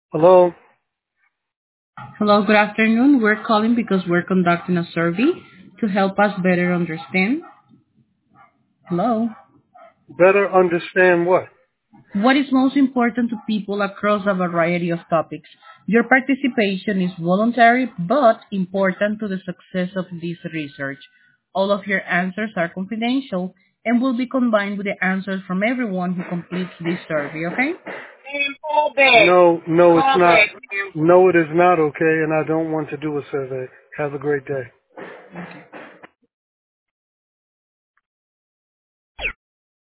Hello. Hello, good afternoon. We're calling because we're conducting a survey to help us better understand. Hello. Better understand what? What is most important to people across a variety of topics? Your participation is voluntary but important to the success of this research. All of your answers are confidential and will be combined with the answers from everyone who completes this survey, okay? No, no, it's not. No, it is not okay, and I don't want to do a survey. Have a great day.